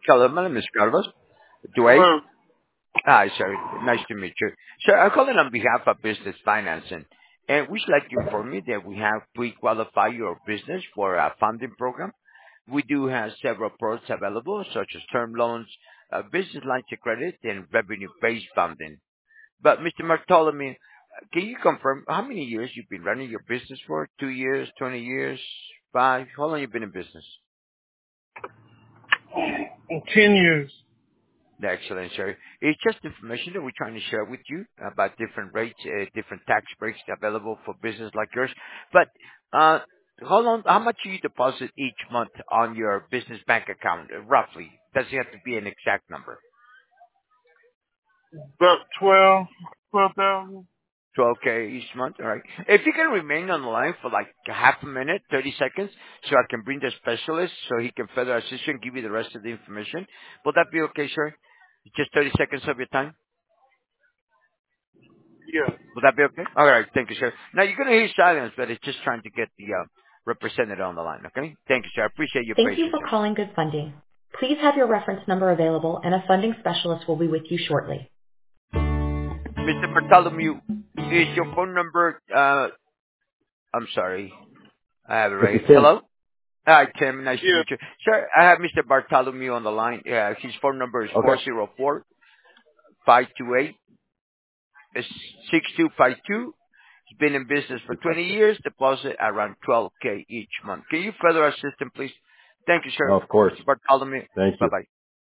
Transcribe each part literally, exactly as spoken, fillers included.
Hello, my name is Carlos. Dwight. Hello. Hi, sir. Nice to meet you. Sir, I'm calling on behalf of Business Financing, and we'd like to inform you that we have pre-qualified your business for a funding program. We do have several products available, such as term loans, uh, business lines of credit, and revenue-based funding. But Mister Bartholomew, can you confirm how many years you've been running your business for? Two years, twenty years, five? How long you been in business? In ten years. Excellent, sir. It's just information that we're trying to share with you about different rates, uh, different tax breaks available for business like yours. But uh, how long, how much do you deposit each month on your business bank account, uh, roughly? Doesn't have to be an exact number. About twelve, twelve thousand. twelve K each month, all right. If you can remain on the line for like half a minute, thirty seconds, so I can bring the specialist so he can further assist you and give you the rest of the information. Will that be okay, sir? Just thirty seconds of your time? Yeah. Would that be okay? All right. Thank you, sir. Now, you're going to hear silence, but it's just trying to get the uh, representative on the line, okay? Thank you, sir. I appreciate your Thank you patience, for sir. calling Good Funding. Please have your reference number available, and a funding specialist will be with you shortly. Mister Bartholomew, is your phone number, uh, I'm sorry. I have it This is right. Tim. Hello? Hi, Tim. Nice to Yeah. meet you. Sir, I have Mister Bartholomew on the line. Yeah, his phone number is four Okay. zero four, five two eight, six two five two. He's been in business for twenty years, deposit around twelve K each month. Can you further assist him, please? Thank you, sir. Of course. Mister Bartholomew. Thank you. Bye-bye.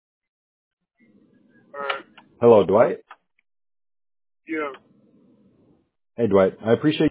All right. Hello, Dwight. Yeah. Hey, Dwight. I appreciate